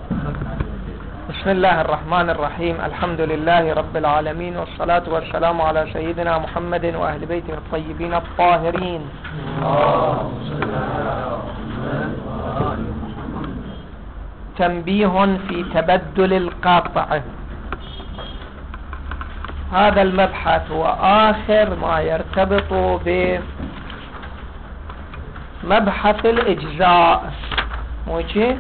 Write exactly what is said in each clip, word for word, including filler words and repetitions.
بسم الله الرحمن الرحيم. الحمد لله رب العالمين، والصلاة والسلام على سيدنا محمد وأهل بيته الطيبين الطاهرين. تنبيه في تبدل القاطع. هذا المبحث هو آخر ما يرتبط بمبحث الإجزاء، موجه،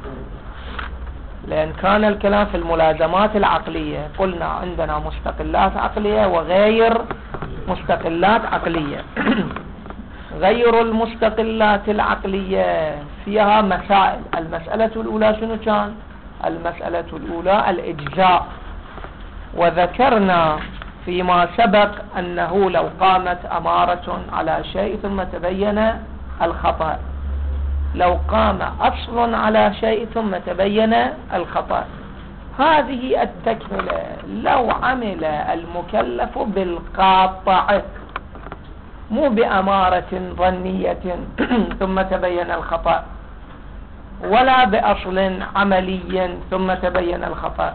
لأن كان الكلام في الملازمات العقلية. قلنا عندنا مستقلات عقلية وغير مستقلات عقلية. غير المستقلات العقلية فيها مسائل. المسألة الأولى شنو كان؟ المسألة الأولى الإجزاء، وذكرنا فيما سبق أنه لو قامت أمارة على شيء ثم تبين الخطأ، لو قام أصل على شيء ثم تبين الخطأ، هذه التكملة. لو عمل المكلف بالقاطع مو بأمارة ظنية ثم تبين الخطأ، ولا بأصل عملي ثم تبين الخطأ،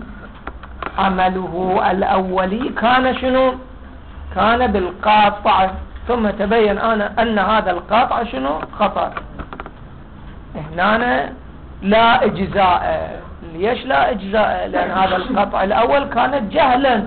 عمله الأولي كان شنو؟ كان بالقاطع، ثم تبين أنا أن هذا القاطع شنو؟ خطأ. هنا لا إجزاء. ليش لا إجزاء؟ لأن هذا القطع الأول كانت جهلا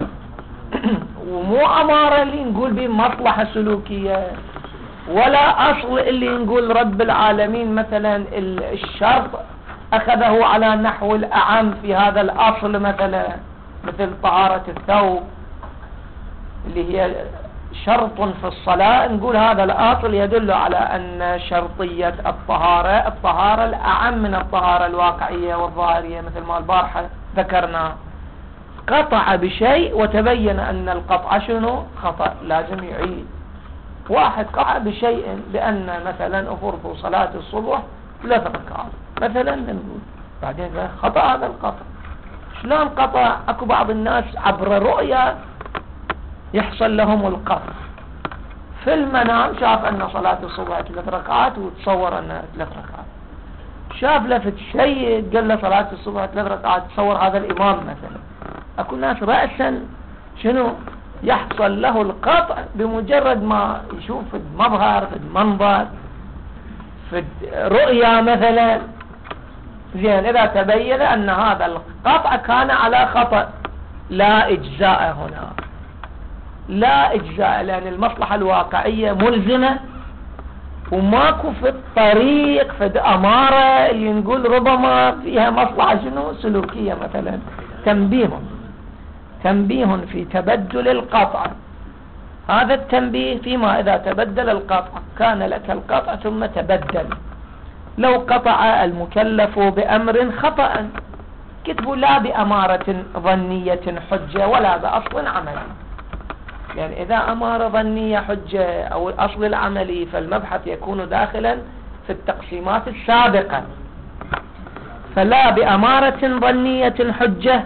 ومو أمارة اللي نقول بمصلحة سلوكية، ولا أصل اللي نقول رب العالمين مثلا الشرط أخذه على نحو الأعم في هذا الأصل، مثلا مثل طهارة الثوب اللي هي شرط في الصلاة، نقول هذا الأصل يدل على أن شرطية الطهارة الطهارة الأعم من الطهارة الواقعية والظاهرية، مثل ما البارحة ذكرنا. قطع بشيء وتبين أن القطع شنو؟ خطأ، لازم يعيد. واحد قطع بشيء بأن مثلا أفرض صلاة الصبح ثلاث ركعات مثلا، نقول بعدين خطأ هذا القطع. شلون قطع؟ أكو بعض الناس عبر رؤية يحصل لهم القطع، في المنام شاف أن صلاة الصبح ثلاث ركعات وتصور أنها ثلاث ركعات، شاف لفت شيء قال له صلاة الصبح ثلاث ركعات، تصور هذا الإمام مثلا. أكو ناس رأسا شنو يحصل له القطع بمجرد ما يشوف في مظهر، في منظر، في رؤيا مثلا. زين، إذا تبين أن هذا القطع كان على خطأ، لا إجزاء هنا، لا إجزاء، لأن المصلحة الواقعية ملزمة، وماكو في الطريق في أمارة اللي نقول ربما فيها مصلحة شنو سلوكية مثلا. تنبيه تنبيه في تبدل القطع. هذا التنبيه فيما إذا تبدل القطع، كان لك القطع ثم تبدل. لو قطع المكلف بأمر خطأ، كتبوا لا بأمارة ظنية حجة ولا بأصل عملي، يعني إذا أمارة ظنية حجة أو الأصل العملي فالمبحث يكون داخلا في التقسيمات السابقة. فلا بأمارة ظنية حجة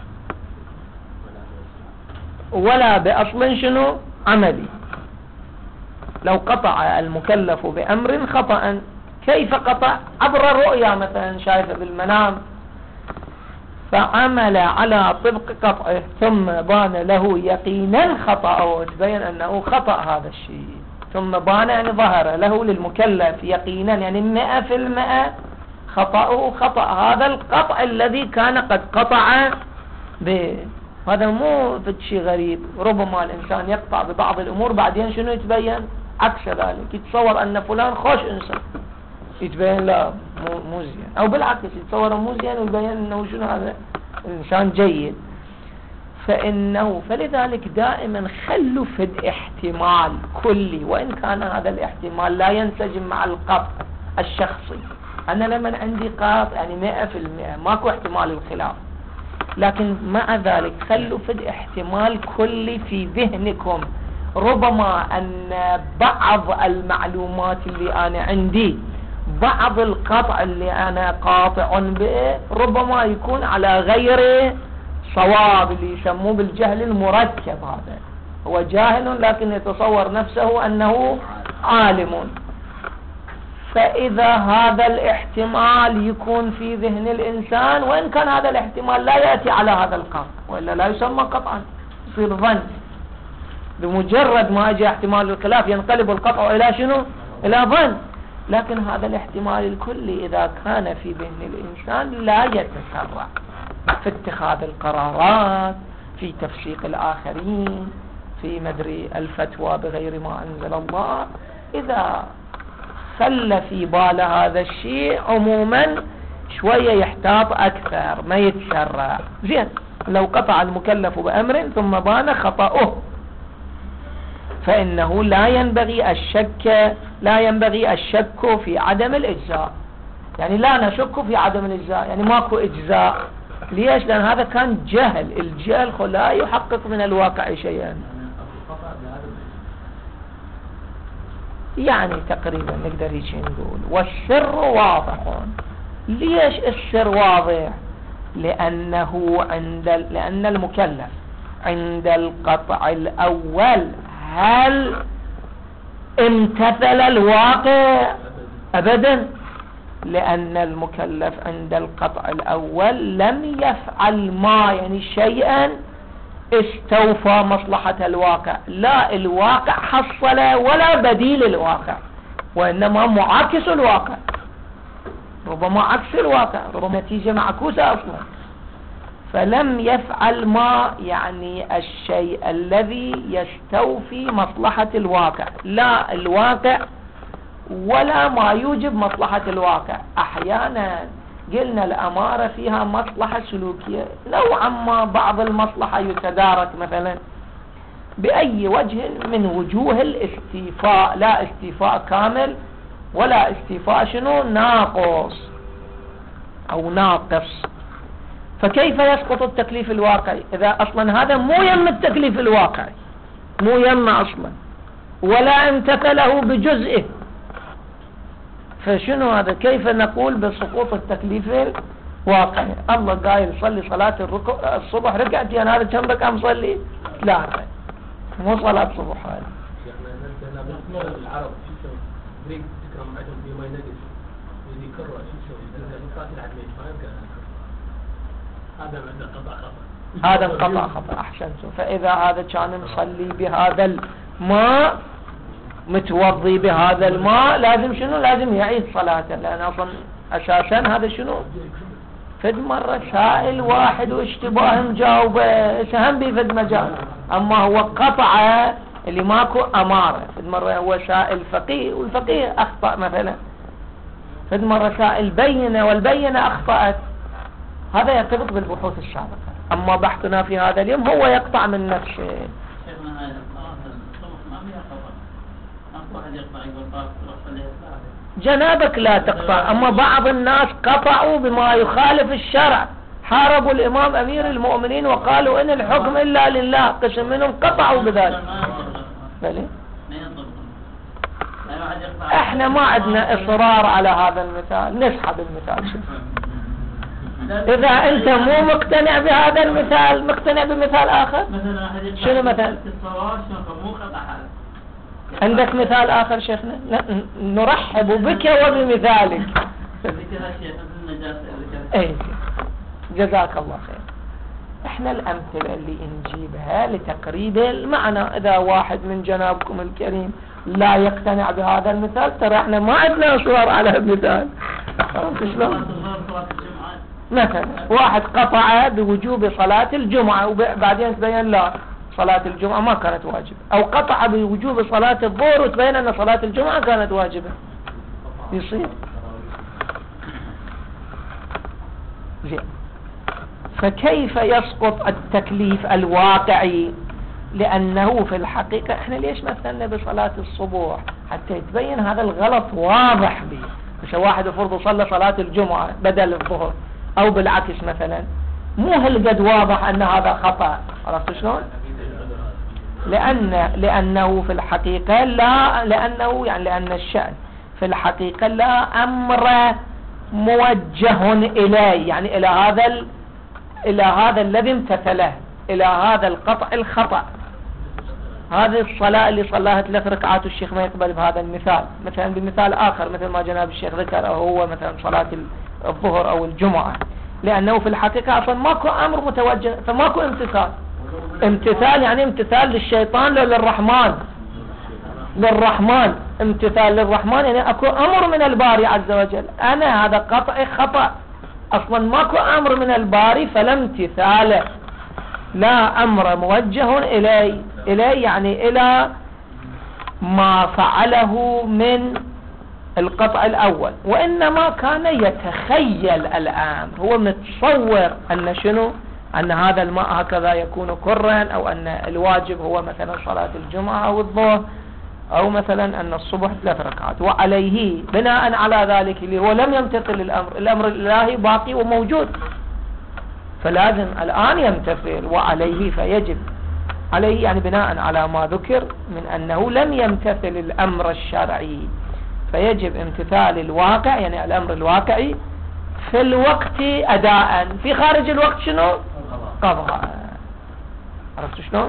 ولا بأصل شنو عملي. لو قطع المكلف بأمر خطأ، كيف قطع؟ عبر الرؤيا مثلا، شايفه بالمنام فعمل على طبق قطعه، ثم بان له يقينا خطأه، تبين أنه خطأ هذا الشيء، ثم بان يعني ظهر له للمكلف يقينا، يعني مئة في المئة خطأه خطأ هذا القطع الذي كان قد قطع به. هذا مو شيء غريب. ربما الإنسان يقطع ببعض الأمور بعدين شنو يتبين؟ عكس ذلك، يتصور أن فلان خوش إنسان، يتبين لا مو, مو زين، أو بالعكس يتصور مو زين ويبين أنه شنو هذا إنسان جيد. فإنه فلذلك دائما خلوا في الاحتمال كلي، وإن كان هذا الاحتمال لا ينسجم مع القطع الشخصي. أنا لما عندي قاطع يعني مئة في المئة ماكو احتمال الخلاف، لكن مع ذلك خلوا في الاحتمال كلي في ذهنكم. ربما أن بعض المعلومات اللي أنا عندي، بعض القطع اللي أنا قاطع به، ربما يكون على غير صواب، اللي يسموه بالجهل المركب. هذا هو جاهل لكن يتصور نفسه أنه عالم. فإذا هذا الاحتمال يكون في ذهن الإنسان، وإن كان هذا الاحتمال لا يأتي على هذا القطع وإلا لا يسمى قطعا، يصير ظن. بمجرد ما أجي احتمال الخلاف ينقلب القطع إلى شنو؟ إلى ظن. لكن هذا الاحتمال الكلي إذا كان في ذهن الإنسان لا يتسرع في اتخاذ القرارات، في تفسيق الآخرين، في مدري الفتوى بغير ما أنزل الله. إذا خلى في بال هذا الشيء عموما شوية يحتاط أكثر، ما يتسرع. زين، لو قطع المكلف بأمر ثم بان خطأه فإنه لا ينبغي الشك لا ينبغي الشك في عدم الإجزاء. يعني لا نشك في عدم الإجزاء، يعني ماكو إجزاء. ليش؟ لأن هذا كان جهل. الجهل لا يحقق من الواقع شيئا. يعني تقريبا نقدر هيك نقول. والسر واضح. ليش السر واضح؟ لأنه عند لأن المكلف عند القطع الأول هل امتثل الواقع؟ أبدا. لأن المكلف عند القطع الأول لم يفعل ما يعني شيئا استوفى مصلحة الواقع. لا الواقع حصل ولا بديل الواقع، وإنما معاكس الواقع. ربما عكس الواقع، ربما نتيجة معكوسة أصلا. فلم يفعل ما يعني الشيء الذي يستوفي مصلحة الواقع، لا الواقع ولا ما يوجب مصلحة الواقع. أحيانا قلنا الأمارة فيها مصلحة سلوكية نوعا ما، بعض المصلحة يتدارك مثلا بأي وجه من وجوه الاستيفاء، لا استيفاء كامل ولا استيفاء شنو ناقص أو ناقص. فكيف يسقط التكليف الواقعي إذا أصلا هذا مو يم التكليف الواقعي، مو يم أصلا ولا امتثله بجزئه؟ فشنو هذا؟ كيف نقول بسقوط التكليف الواقعي؟ الله قايل صلي صلاة الصبح ركعتين، هذا كم ركعة مصلي؟ ثلاثة، مو صلاة صبح هذه. العرب شو يسوي؟ بريك تكرم عندهم في ما ينقص يدي كرة شو يسوي؟ الصلاة العدمية ما يمكن. هذا عندنا قطع خطأ. هذا قطع خطأ. أحسنتم. فإذا هذا كان مصلي بهذا الماء متوضي بهذا الماء لازم شنو؟ لازم يعيد صلاته، لأن أصلا أساسا هذا شنو؟ فد مرة سائل واحد واشتباه مجاوبه سهم بفد مجال، أما هو قطع اللي ماكو أمارة. فد مرة هو سائل فقيه والفقيه أخطأ مثلا، فد مرة سائل بينة والبينة أخطأت. هذا يرتبط بالبحوث السابقة. أما بحثنا في هذا اليوم هو يقطع من نفسه. جنابك لا تقطع، أما بعض الناس قطعوا بما يخالف الشرع، حاربوا الإمام أمير المؤمنين وقالوا إن الحكم إلا لله، قسم منهم قطعوا بذلك. بلي احنا ما عندنا إصرار على هذا المثال، نسحب المثال. شوف إذا أنت مو مقتنع بهذا المثال مقتنع بمثال آخر. شنو مثال؟ عندك مثال آخر شيخنا؟ نرحب بك وبمثالك. ايه جزاك الله خير. احنا الأمثلة اللي نجيبها لتقريب المعنى. إذا واحد من جنابكم الكريم لا يقتنع بهذا المثال ترى احنا ما عندنا إصرار على المثال. شلون؟ مثلا واحد قطع بوجوب صلاة الجمعة وبعدين تبين لا صلاة الجمعة ما كانت واجبة، أو قطع بوجوب صلاة الظهر وتبين أن صلاة الجمعة كانت واجبة. يصير زين. فكيف يسقط التكليف الواقعي؟ لأنه في الحقيقة احنا ليش مثلنا بصلاة الصبح؟ حتى يتبين هذا الغلط واضح به. مش واحد يفرض صلى صلاة الجمعة بدل الظهر أو بالعكس مثلا، مو هالقد واضح أن هذا خطأ. عرفت شلون؟ لأن لأنه في الحقيقة لا لأنه يعني لأن الشأن في الحقيقة لا أمر موجه إليه، يعني إلى هذا ال... إلى هذا الذي امتثله، إلى هذا القطع الخطأ. هذه الصلاة اللي صلاها ثلاث ركعات والشيخ ما يقبل بهذا المثال، مثلا بمثال آخر مثل ما جناب الشيخ ذكر هو مثلا صلاة الظهر أو الجمعة، لأنه في الحقيقة أصلا ماكو أمر متوجه، فماكو امتثال. امتثال يعني امتثال للشيطان لو للرحمن، للرحمن امتثال للرحمن يعني أكو أمر من الباري عز وجل. أنا هذا قطع خطأ، أصلا ماكو أمر من الباري فلا امتثال، لا أمر موجه إلي إلي يعني إلى ما فعله من القطع الأول، وإنما كان يتخيل الآن، هو متصور أن شنو، أن هذا الماء هكذا يكون كرا، أو أن الواجب هو مثلا صلاة الجمعة أو الظهر، أو مثلا أن الصبح ثلاث ركعات، وعليه بناء على ذلك اللي هو لم يمتثل الأمر، الأمر الإلهي باقي وموجود، فلازم الآن يمتثل، وعليه فيجب عليه يعني بناء على ما ذكر من أنه لم يمتثل الأمر الشرعي، فيجب امتثال الواقع يعني الأمر الواقعي في الوقت أداء، في خارج الوقت شنو قضاء. عرفت شلون؟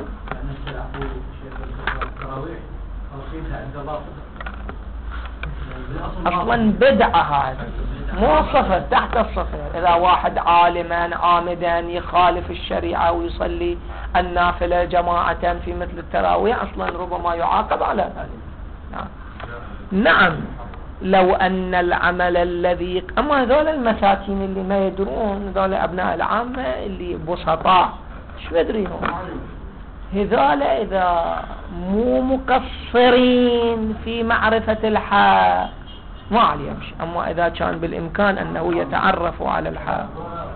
أصلا بدعة هذا، مو صفر تحت الصفر. إذا واحد عالما عامدا يخالف الشريعة ويصلي النافلة جماعة في مثل التراويح أصلا ربما يعاقب على ذلك. نعم. نعم لو أن العمل الذي، أما هذول المساكين اللي ما يدرون، هذول أبناء العامة اللي بسطاء شو يدريهم، هذول إذا مو مقصرين في معرفة الحق ما عليهم شيء، أما إذا كان بالإمكان أنه يتعرف على الحق.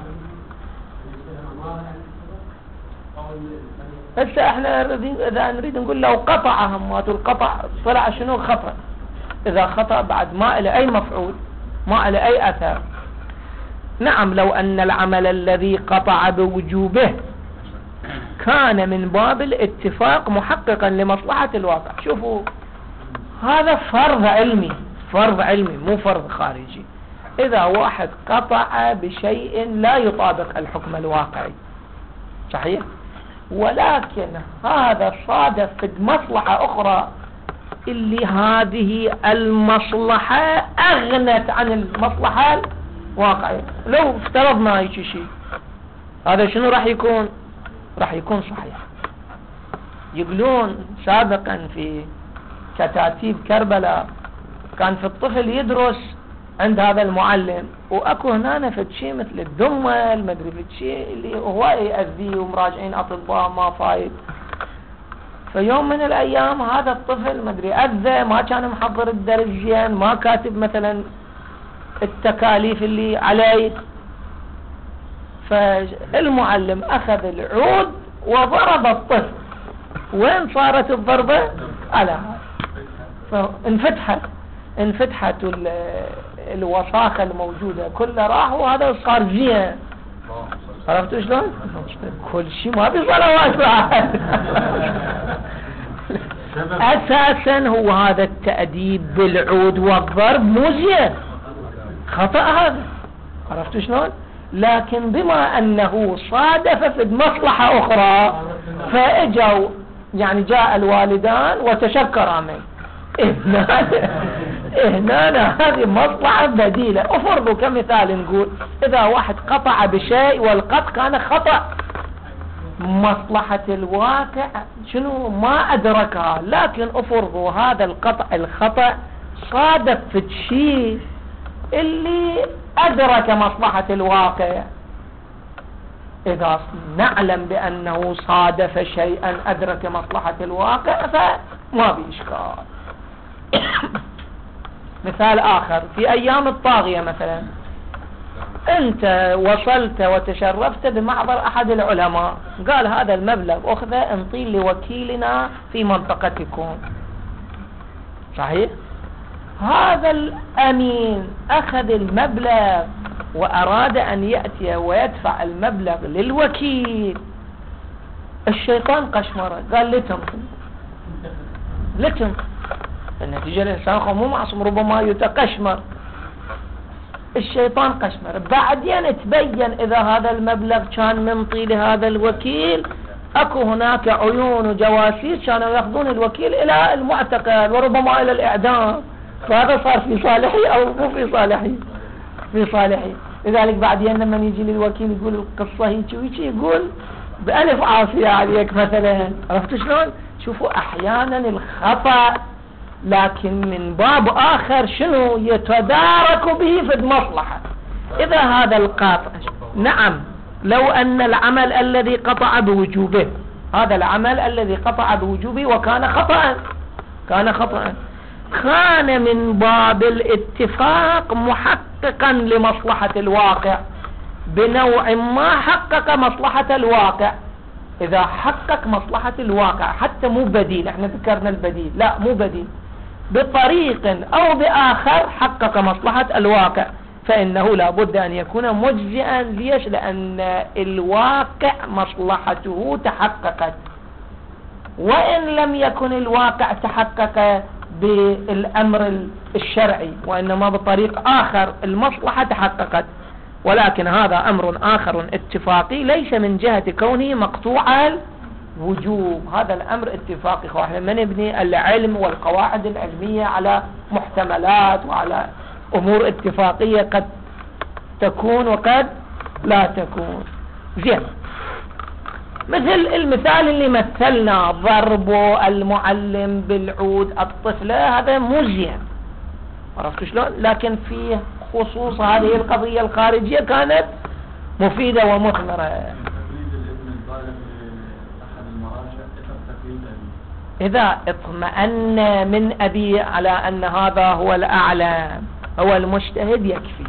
هسه احنا إذا نريد نقول لو قطع همات القطع طلع شنو خطأ، إذا خطأ بعد ما إلى أي مفعول، ما إلى أي أثر. نعم لو أن العمل الذي قطع بوجوبه كان من باب الاتفاق محققا لمصلحة الواقع. شوفوا هذا فرض علمي، فرض علمي مو فرض خارجي. إذا واحد قطع بشيء لا يطابق الحكم الواقعي صحيح، ولكن هذا صادف في مصلحة أخرى اللي هذه المصلحة أغنت عن المصلحة الواقعية، لو افترضنا هيك شيء هذا شنو راح يكون؟ راح يكون صحيح. يقولون سابقا في كتاتيب كربلاء كان في الطفل يدرس عند هذا المعلم، واكو هنا في شيء مثل الدمل ما ادري في شيء اللي هو يأذيه ومراجعين اطباء ما فايد. فيوم من الايام هذا الطفل ما ادري اذى، ما كان محضر الدرس زين، ما كاتب مثلا التكاليف اللي عليه، فالمعلم اخذ العود وضرب الطفل. وين صارت الضربة؟ على هذا، فانفتحت انفتحت الوساخة الموجودة كلها راح، وهذا صار زين. عرفتوا شلون؟ كل شيء ما بصلوات بعد. اساسا هو هذا التأديب بالعود والضرب مو زين، خطأ هذا. عرفتوا شلون؟ لكن بما انه صادف في مصلحة اخرى فاجوا يعني جاء الوالدان وتشكرا منه. هنا هذه مصلحة بديلة. افرضوا كمثال نقول اذا واحد قطع بشيء والقطع كان خطأ، مصلحة الواقع شنو ما ادركها، لكن افرضوا هذا القطع الخطأ صادف في الشيء اللي ادرك مصلحة الواقع. اذا نعلم بانه صادف شيئا ادرك مصلحة الواقع فما بإشكال. مثال اخر في ايام الطاغية مثلا، انت وصلت وتشرفت بمحضر احد العلماء قال هذا المبلغ اخذه انطيه لوكيلنا في منطقتكم صحيح، هذا الامين اخذ المبلغ واراد ان يأتي ويدفع المبلغ للوكيل، الشيطان قشمره قال لتنطي لتنطي. النتيجة الإنسان مو معصوم، ربما يتقشمر. الشيطان قشمر، بعدين تبين إذا هذا المبلغ كان منطي لهذا الوكيل اكو هناك عيون وجواسيس كانوا ياخذون الوكيل الى المعتقل وربما الى الاعدام، فهذا صار في صالحي او مو في صالحي؟ في صالحي. لذلك بعدين لما يجي للوكيل يقول القصة هيك ويجي يقول بألف عافية عليك مثلا. عرفتوا شلون؟ شوفوا احيانا الخطأ لكن من باب اخر شنو يتدارك به في المصلحة. اذا هذا القاطع نعم لو ان العمل الذي قطع بوجوبه، هذا العمل الذي قطع بوجوبه وكان خطأ كان خطأ كان من باب الاتفاق محققا لمصلحة الواقع بنوع ما حقق مصلحة الواقع. اذا حقق مصلحة الواقع حتى مو بديل، احنا ذكرنا البديل، لا مو بديل، بطريق او باخر حقق مصلحة الواقع فانه لا بد ان يكون مجزئا. ليش؟ لان الواقع مصلحته تحققت، وان لم يكن الواقع تحقق بالامر الشرعي وانما بطريق اخر المصلحة تحققت، ولكن هذا امر اخر اتفاقي ليس من جهة كونه مقطوع الوجوب. هذا الامر اتفاقي. احنا ما نبني العلم والقواعد العلمية على محتملات وعلى امور اتفاقية قد تكون وقد لا تكون. زين، مثل المثال اللي مثلنا ضرب المعلم بالعود الطفلة، هذا مو زين، عرفتوا شلون؟ لكن في خصوص هذه القضية الخارجية كانت مفيدة ومثمرة. إذا اطمأن من أبي على أن هذا هو الأعلى هو المجتهد يكفي.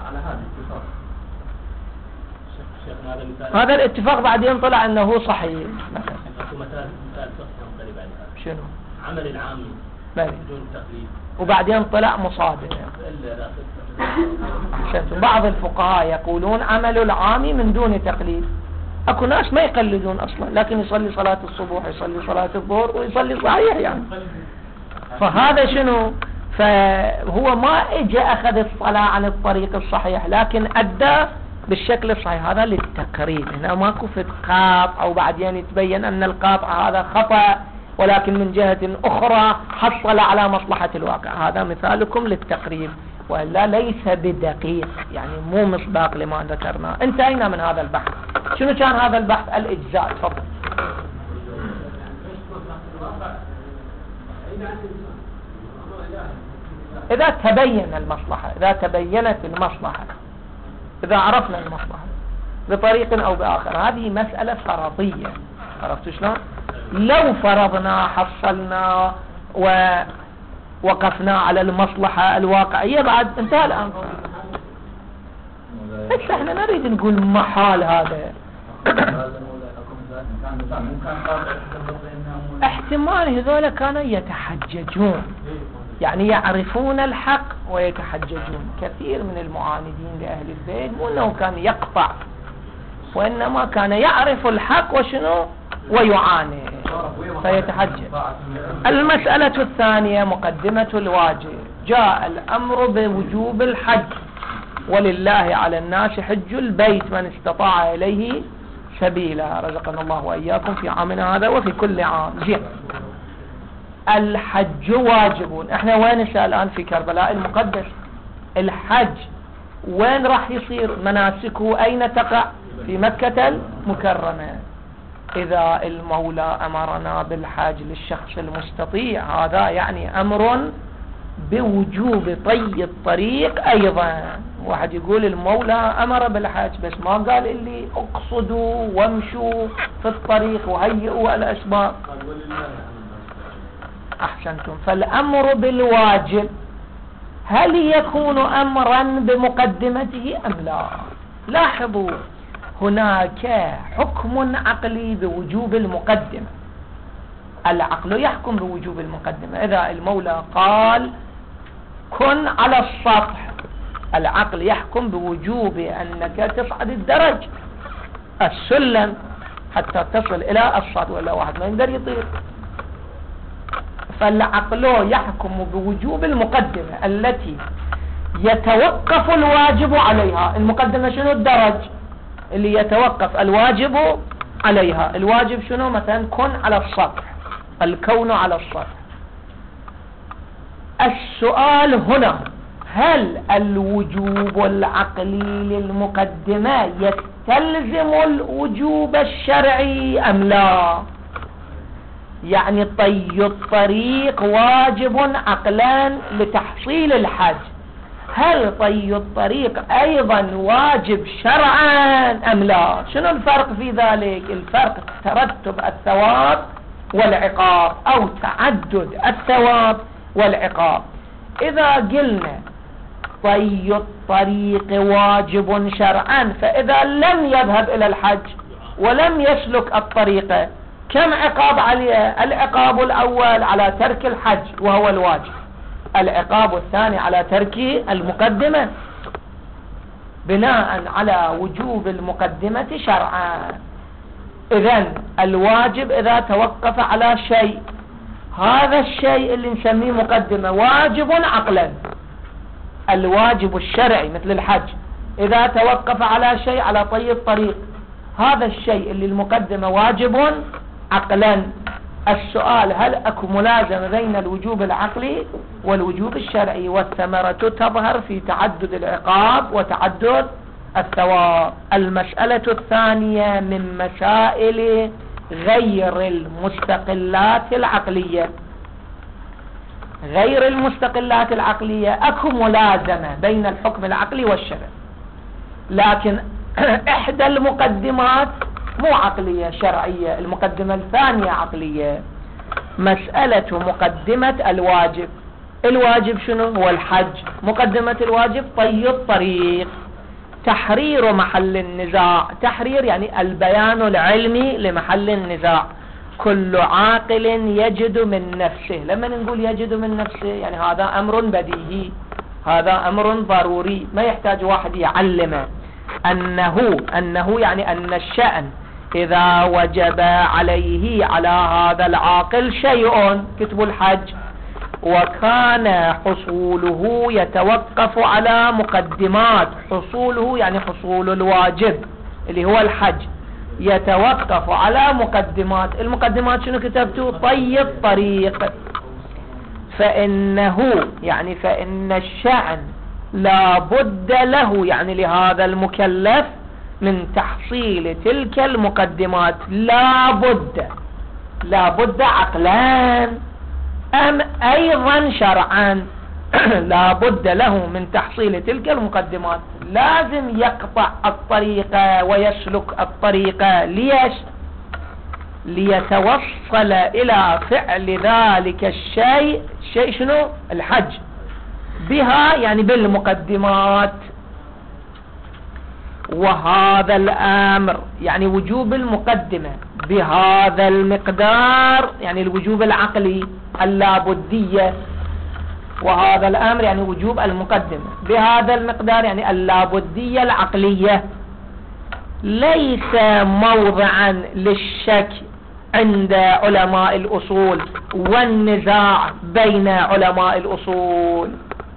هذا الاتفاق بعدين طلع أنه صحيح. شنو؟ عمل العامي بدون تقليد، وبعدين طلع مصادم. أحسنتم. بعض الفقهاء يقولون عمل العامي من دون تقليد. اكو ناس ما يقلدون اصلا لكن يصلي صلاة الصبح يصلي صلاة الظهر ويصلي صحيح يعني. فهذا شنو؟ فهو ما اجى اخذ الصلاة عن الطريق الصحيح لكن ادى بالشكل الصحيح. هذا للتقريب، هنا ماكو في قاطع او بعدين يتبين ان القاطع هذا خطأ ولكن من جهة اخرى حصل على مصلحة الواقع. هذا مثالكم للتقريب وإلا ليس بدقيق، يعني مو مصداق لما ذكرنا. انتهينا من هذا البحث. شنو كان هذا البحث؟ الإجزاء. تفضل. إذا تبين المصلحة، إذا تبينت المصلحة، إذا عرفنا المصلحة بطريق أو بآخر، هذه مسألة فرضية. عرفتوا شلون؟ لو فرضنا حصلنا ووقفنا على المصلحة الواقعية بعد انتهى الأمر. بس احنا نريد نقول محال هذا. احتمال هذول كانوا يتحججون، يعني يعرفون الحق ويتحججون. كثير من المعاندين لأهل البيت مو انه كان يقطع وإنما كان يعرف الحق وشنو ويعاني فيتحجج. المسألة الثانية مقدمة الواجب. جاء الأمر بوجوب الحج ولله على الناس حج البيت من استطاع إليه سبيلا. رزقنا الله وإياكم في عامنا هذا وفي كل عام. زين، الحج واجب. احنا وين الآن؟ في كربلاء المقدس. الحج وين راح يصير مناسكه؟ أين تقع؟ في مكة المكرمة. إذا المولى أمرنا بالحج للشخص المستطيع هذا يعني أمر بوجوب طي الطريق أيضا. واحد يقول المولى أمر بالحج بس ما قال اللي اقصدوا وامشوا في الطريق وهيئوا الأسباب. أحسنتم. فالأمر بالواجب هل يكون أمرا بمقدمته أم لا؟ لاحظوا هناك حكم عقلي بوجوب المقدمة. العقل يحكم بوجوب المقدمة. إذا المولى قال كن على السطح، العقل يحكم بوجوب أنك تصعد الدرج السلم حتى تصل إلى السطح ولا واحد ما يقدر يطير. فالعقل يحكم بوجوب المقدمة التي يتوقف الواجب عليها. المقدمة شنو؟ الدرج اللي يتوقف الواجب عليها. الواجب شنو؟ مثلا كن على السطح، الكون على السطح. السؤال هنا هل الوجوب العقلي للمقدمة يستلزم الوجوب الشرعي أم لا؟ يعني طي الطريق واجب عقلا لتحصيل الحج، هل طي الطريق أيضا واجب شرعا أم لا؟ شنو الفرق في ذلك؟ الفرق ترتب الثواب والعقاب أو تعدد الثواب والعقاب. إذا قلنا طي الطريق واجب شرعا، فإذا لم يذهب إلى الحج ولم يسلك الطريق كم عقاب عليه؟ العقاب الأول على ترك الحج وهو الواجب، العقاب الثاني على ترك المقدمة بناء على وجوب المقدمة شرعا. إذن الواجب إذا توقف على شيء، هذا الشيء اللي نسميه مقدمة واجب عقلا. الواجب الشرعي مثل الحج إذا توقف على شيء على طي الطريق، هذا الشيء اللي المقدمة واجب عقلا. السؤال هل أكو ملازمة بين الوجوب العقلي والوجوب الشرعي؟ والثمرة تظهر في تعدد العقاب وتعدد الثواب. المسألة الثانية من مسائل غير المستقلات العقلية. غير المستقلات العقلية أكو ملازمة بين الحكم العقلي والشرعي، لكن إحدى المقدمات مو عقلية شرعية، المقدمة الثانية عقلية. مسألة مقدمة الواجب، الواجب شنو؟ هو الحج. مقدمة الواجب طي الطريق، تحرير محل النزاع. تحرير يعني البيان العلمي لمحل النزاع. كل عاقل يجد من نفسه، لما نقول يجد من نفسه يعني هذا أمر بديهي، هذا أمر ضروري، ما يحتاج واحد يعلمه. أنه أنه يعني أن الشأن إذا وجب عليه على هذا العاقل شيء كتب الحج، وكان حصوله يتوقف على مقدمات، حصوله يعني حصول الواجب اللي هو الحج يتوقف على مقدمات. المقدمات شنو كتبتوا؟ طي الطريق. فإنه يعني فإن الشأن لا بد له يعني لهذا المكلف من تحصيل تلك المقدمات، لا بد لا بد عقلا أم أيضا شرعا. لا بد له من تحصيل تلك المقدمات، لازم يقطع الطريق ويسلك الطريق. ليش؟ ليتوصل إلى فعل ذلك الشيء. شيء شنو؟ الحج. بها يعني بالمقدمات. وهذا الأمر يعني وجوب المقدمة بهذا المقدار يعني الوجوب العقلي اللابدية، وهذا الأمر يعني وجوب المقدمة بهذا المقدار يعني اللابدية العقلية، ليس موضعا للشك عند علماء الأصول والنزاع بين علماء الأصول.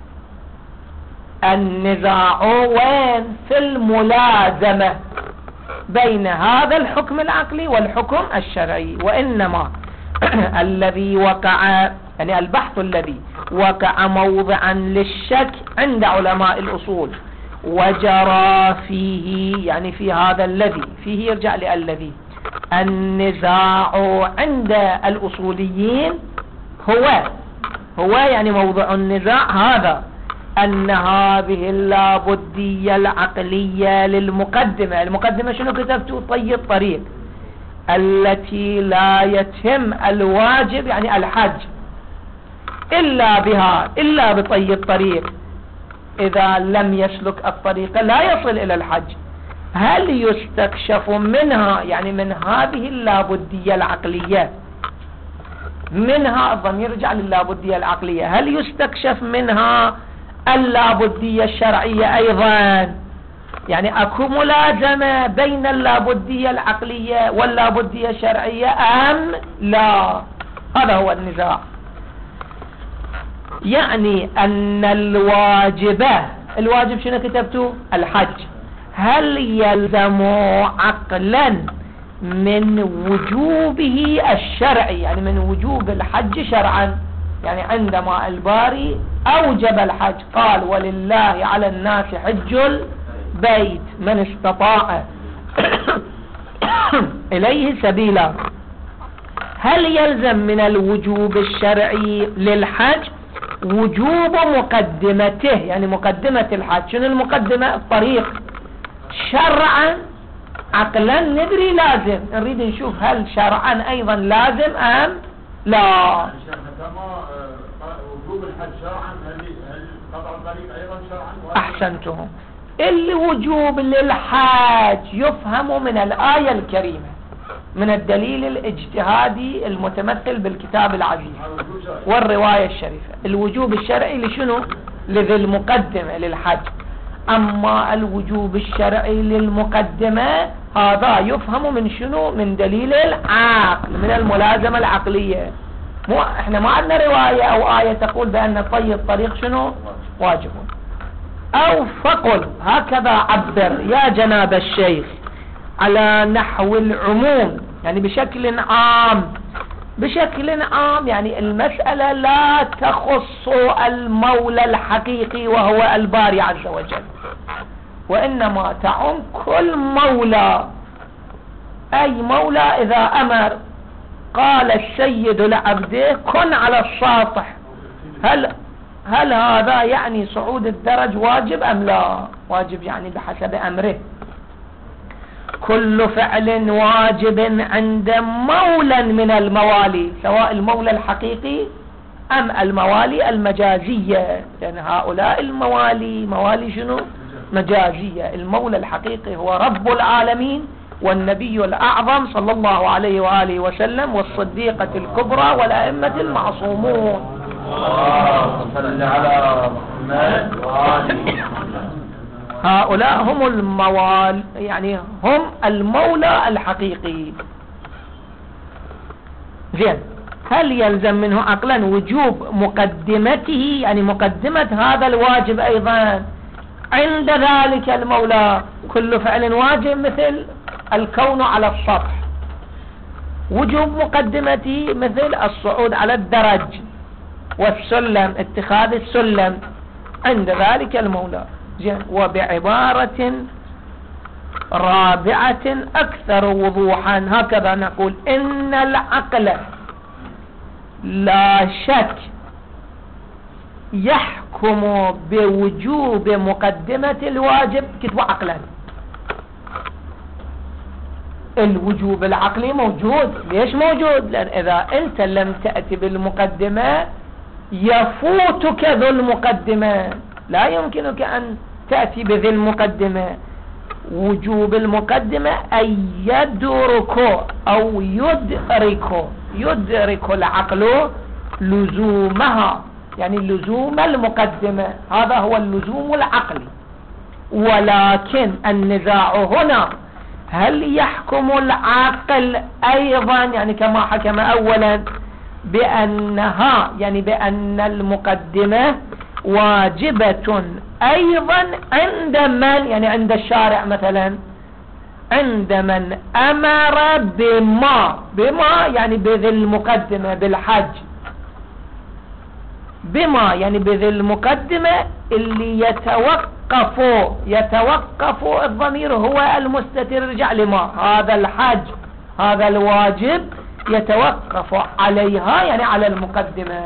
النزاع وين؟ في الملازمة بين هذا الحكم العقلي والحكم الشرعي. وإنما الذي وقع يعني البحث الذي وقع موضعا للشك عند علماء الأصول وجرى فيه يعني في هذا الذي فيه يرجع للذي النزاع عند الأصوليين، هو هو يعني موضع النزاع هذا أن هذه اللابدية العقلية للمقدمة. المقدمة شنو كتبتوا؟ طي الطريق، التي لا يتم الواجب يعني الحج إلا بها، إلا بطي الطريق. إذا لم يسلك الطريق لا يصل إلى الحج. هل يستكشف منها يعني من هذه اللابدية العقلية، منها الضمير يرجع للابدية العقلية، هل يستكشف منها اللابدية الشرعية أيضا؟ يعني أكو ملازمة بين اللابدية العقلية واللابدية الشرعية أم لا؟ هذا هو النزاع. يعني أن الواجبة، الواجب شنو كتبتوا؟ الحج. هل يلزم عقلا من وجوبه الشرعي، يعني من وجوب الحج شرعا. يعني عندما الباري أوجب الحج قال ولله على الناس حج البيت من استطاع إليه سبيلا، هل يلزم من الوجوب الشرعي للحج وجوب مقدمته؟ يعني مقدمة الحج، شنو المقدمة؟ الطريق. شرعا عقلا ندري لازم، نريد نشوف هل شرعا أيضا لازم أم لا. وجوب الحج شرعا، هل هل قطع الطريق ايضا شرعا؟ احسنتم. الوجوب للحج يفهم من الآية الكريمة، من الدليل الاجتهادي المتمثل بالكتاب العزيز والرواية الشريفة. الوجوب الشرعي لشنو؟ لذي المقدمة للحج. اما الوجوب الشرعي للمقدمة هذا يفهم من شنو؟ من دليل العقل، من الملازمة العقلية. مو احنا ما عندنا رواية او آية تقول بأن طي الطريق شنو؟ واجب. او فقل هكذا عبر يا جناب الشيخ على نحو العموم، يعني بشكل عام، بشكل عام يعني المسألة لا تخص المولى الحقيقي وهو الباري عز وجل، وإنما تعم كل مولى. أي مولى إذا أمر قال السيد لعبده كن على الساطح، هل هل هذا يعني صعود الدرج واجب أم لا؟ واجب يعني بحسب أمره. كل فعل واجب عند مولى من الموالي، سواء المولى الحقيقي أم الموالي المجازية، لأن هؤلاء الموالي موالي شنو؟ مجازية. المولى الحقيقي هو رب العالمين والنبي الأعظم صلى الله عليه وآله وسلم والصديقة الكبرى والأئمة المعصومون. هؤلاء هم الموال، يعني هم المولى الحقيقي. زين، هل يلزم منه عقلا وجوب مقدمته، يعني مقدمة هذا الواجب أيضا عند ذلك المولى؟ كل فعل واجب مثل الكون على السطح، وجوب مقدمته مثل الصعود على الدرج والسلم، اتخاذ السلم عند ذلك المولى. زين، وبعبارة رابعة أكثر وضوحا هكذا نقول إن العقل لا شك يحكم بوجوب مقدمة الواجب. كتبوا عقلا، الوجوب العقلي موجود. ليش موجود؟ لأن إذا أنت لم تأتي بالمقدمة يفوتك ذو المقدمة، لا يمكنك أن تأتي بذي المقدمة. وجوب المقدمة أي يدرك أو يدرك يدرك العقل لزومها، يعني لزوم المقدمة، هذا هو اللزوم العقلي. ولكن النزاع هنا هل يحكم العقل أيضا، يعني كما حكم أولا بأنها، يعني بأن المقدمة واجبة أيضا عند من، يعني عند الشارع مثلا، عند من أمر بما بما يعني بذي المقدمة بالحج، بما يعني بذي المقدمة اللي يتوقف يتوقف الضمير هو المستتر، رجع لما هذا الحج، هذا الواجب يتوقف عليها، يعني على المقدمة.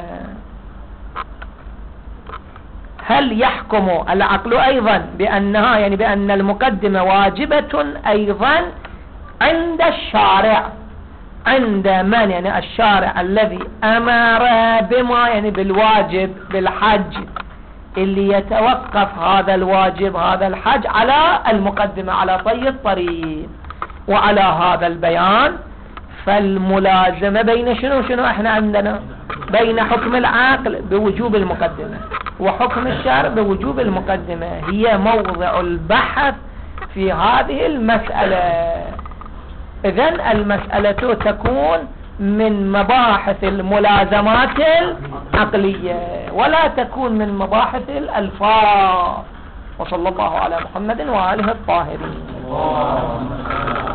هل يحكم العقل أيضا بأنها، يعني بأن المقدمة واجبة أيضا عند الشارع، عند من؟ يعني الشارع الذي أمر بما، يعني بالواجب بالحج اللي يتوقف هذا الواجب هذا الحج على المقدمة، على طي الطريق. وعلى هذا البيان فالملازمة بين شنو شنو احنا عندنا؟ بين حكم العقل بوجوب المقدمة وحكم الشرع بوجوب المقدمة هي موضع البحث في هذه المسألة. إذن المسألة تكون من مباحث الملازمات العقلية ولا تكون من مباحث الألفاظ. وصلى الله على محمد وآله الطاهرين.